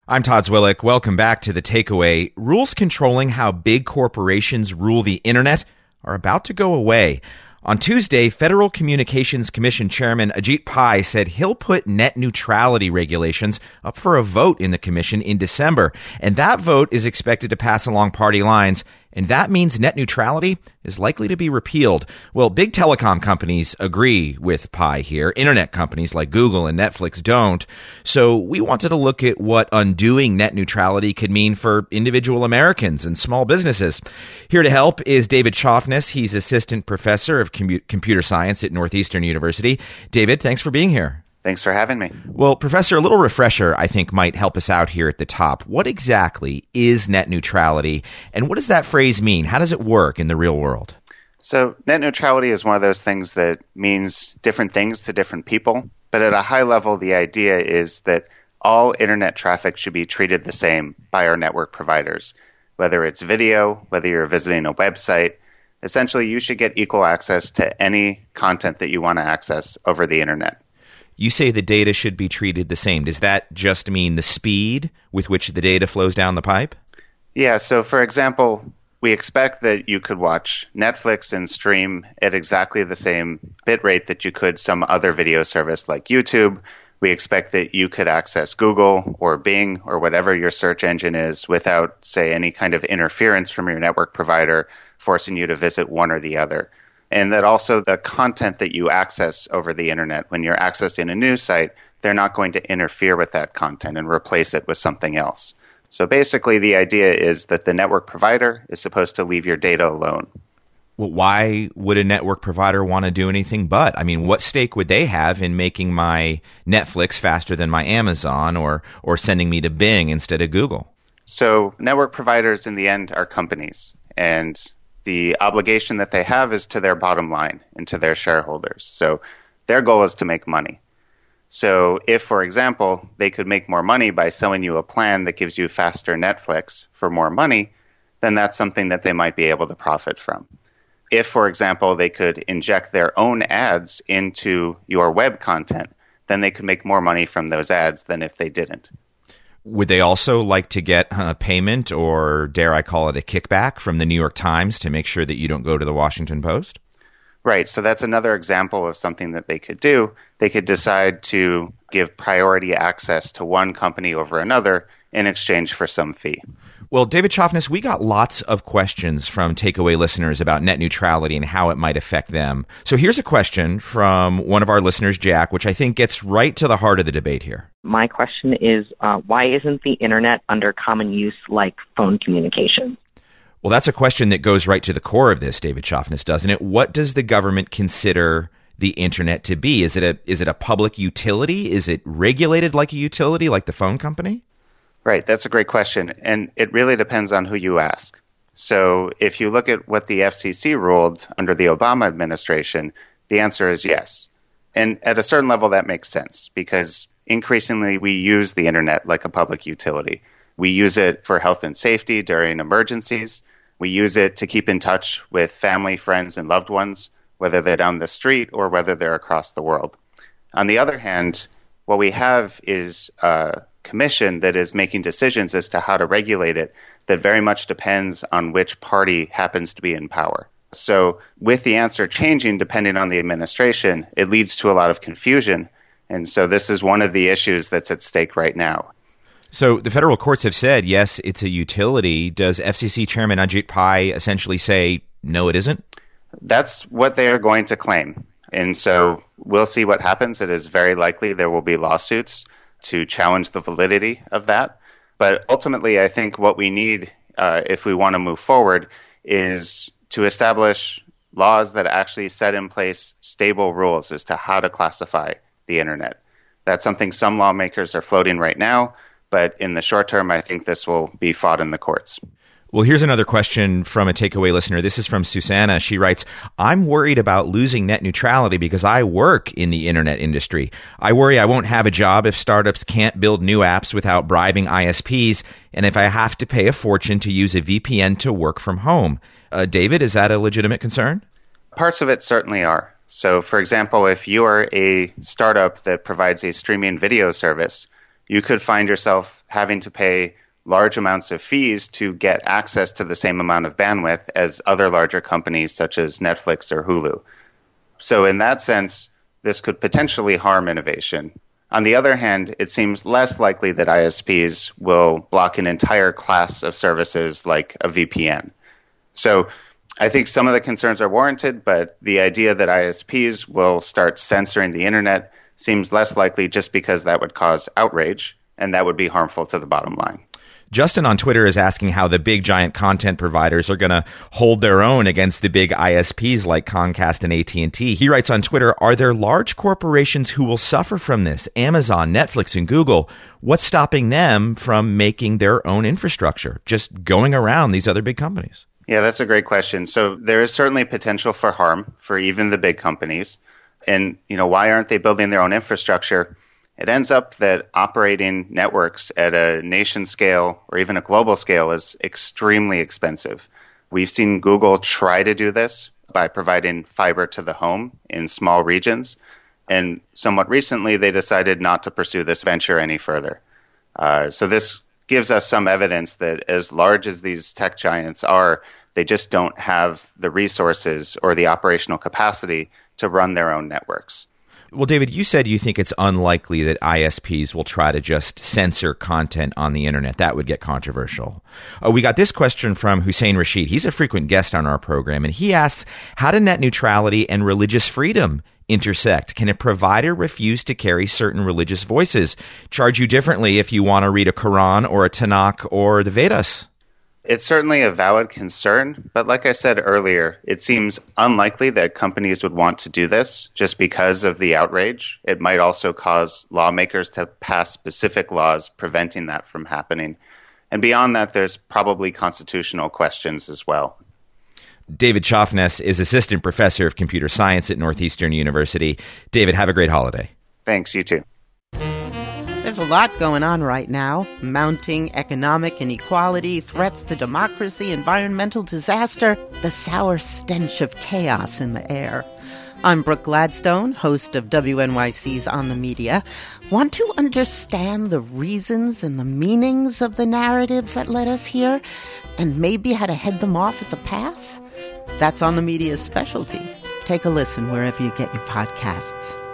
I'm Todd Zwillich. Welcome back to The Takeaway. Rules controlling how big corporations rule the internet are about to go away. On Tuesday, Federal Communications Commission Chairman Ajit Pai said he'll put net neutrality regulations up for a vote in the commission in December, and that vote is expected to pass along party lines, and that means net neutrality is likely to be repealed. Well, big telecom companies agree with Pai here. Internet companies like Google and Netflix don't. So we wanted to look at what undoing net neutrality could mean for individual Americans and small businesses. Here to help is David Choffness. He's assistant professor of computer science at Northeastern University. David, thanks for being here. Thanks for having me. Well, Professor, a little refresher, I think, might help us out here at the top. What exactly is net neutrality, and what does that phrase mean? How does it work in the real world? So net neutrality is one of those things that means different things to different people. But at a high level, the idea is that all internet traffic should be treated the same by our network providers. Whether it's video, whether you're visiting a website, essentially you should get equal access to any content that you want to access over the internet. You say the data should be treated the same. Does that just mean the speed with which the data flows down the pipe? Yeah, so for example, we expect that you could watch Netflix and stream at exactly the same bit rate that you could some other video service like YouTube. We expect that you could access Google or Bing or whatever your search engine is without, say, any kind of interference from your network provider forcing you to visit one or the other. And that also the content that you access over the internet, when you're accessing a news site, they're not going to interfere with that content and replace it with something else. So basically the idea is that the network provider is supposed to leave your data alone. Well, why would a network provider want to do anything but? I mean, what stake would they have in making my Netflix faster than my Amazon or sending me to Bing instead of Google? So network providers in the end are companies, and the obligation that they have is to their bottom line and to their shareholders. So their goal is to make money. So if, for example, they could make more money by selling you a plan that gives you faster Netflix for more money, then that's something that they might be able to profit from. If, for example, they could inject their own ads into your web content, then they could make more money from those ads than if they didn't. Would they also like to get a payment, or dare I call it a kickback, from the New York Times to make sure that you don't go to the Washington Post? Right. So that's another example of something that they could do. They could decide to give priority access to one company over another in exchange for some fee. Well, David Choffness, we got lots of questions from Takeaway listeners about net neutrality and how it might affect them. So here's a question from one of our listeners, Jack, which I think gets right to the heart of the debate here. My question is, why isn't the internet under common use like phone communication? Well, that's a question that goes right to the core of this, David Choffness, doesn't it? What does the government consider the internet to be? Is it a public utility? Is it regulated like a utility, like the phone company? Right, that's a great question, and it really depends on who you ask. So if you look at what the FCC ruled under the Obama administration, the answer is yes. And at a certain level, that makes sense, because increasingly we use the internet like a public utility. We use it for health and safety during emergencies. We use it to keep in touch with family, friends, and loved ones, whether they're down the street or whether they're across the world. On the other hand, what we have is a commission that is making decisions as to how to regulate it that very much depends on which party happens to be in power. So with the answer changing depending on the administration, it leads to a lot of confusion. And so this is one of the issues that's at stake right now. So the federal courts have said, yes, it's a utility. Does FCC Chairman Ajit Pai essentially say, no, it isn't? That's what they are going to claim. And so we'll see what happens. It is very likely there will be lawsuits to challenge the validity of that. But ultimately, I think what we need, if we want to move forward, is to establish laws that actually set in place stable rules as to how to classify the internet. That's something some lawmakers are floating right now, but in the short term, I think this will be fought in the courts. Well, here's another question from a Takeaway listener. This is from Susanna. She writes, I'm worried about losing net neutrality because I work in the internet industry. I worry I won't have a job if startups can't build new apps without bribing ISPs, and if I have to pay a fortune to use a VPN to work from home. David, is that a legitimate concern? Parts of it certainly are. So, for example, if you are a startup that provides a streaming video service, you could find yourself having to pay large amounts of fees to get access to the same amount of bandwidth as other larger companies such as Netflix or Hulu. So in that sense, this could potentially harm innovation. On the other hand, it seems less likely that ISPs will block an entire class of services like a VPN. So I think some of the concerns are warranted, but the idea that ISPs will start censoring the internet seems less likely just because that would cause outrage, and that would be harmful to the bottom line. Justin on Twitter is asking how the big giant content providers are going to hold their own against the big ISPs like Comcast and AT&T. He writes on Twitter, are there large corporations who will suffer from this? Amazon, Netflix, and Google. What's stopping them from making their own infrastructure, just going around these other big companies? Yeah, that's a great question. So there is certainly potential for harm for even the big companies. And, why aren't they building their own infrastructure? It ends up that operating networks at a nation scale or even a global scale is extremely expensive. We've seen Google try to do this by providing fiber to the home in small regions. And somewhat recently, they decided not to pursue this venture any further. So this gives us some evidence that as large as these tech giants are, they just don't have the resources or the operational capacity to run their own networks. Well, David, you said you think it's unlikely that ISPs will try to just censor content on the internet. That would get controversial. We got this question from Hussein Rashid. He's a frequent guest on our program, and he asks, how do net neutrality and religious freedom intersect? Can a provider refuse to carry certain religious voices, charge you differently if you want to read a Quran or a Tanakh or the Vedas? It's certainly a valid concern, but like I said earlier, it seems unlikely that companies would want to do this just because of the outrage. It might also cause lawmakers to pass specific laws preventing that from happening. And beyond that, there's probably constitutional questions as well. David Chaffness is assistant professor of computer science at Northeastern University. David, have a great holiday. Thanks, you too. There's a lot going on right now. Mounting economic inequality, threats to democracy, environmental disaster, the sour stench of chaos in the air. I'm Brooke Gladstone, host of WNYC's On the Media. Want to understand the reasons and the meanings of the narratives that led us here, and maybe how to head them off at the pass? That's On the Media's specialty. Take a listen wherever you get your podcasts.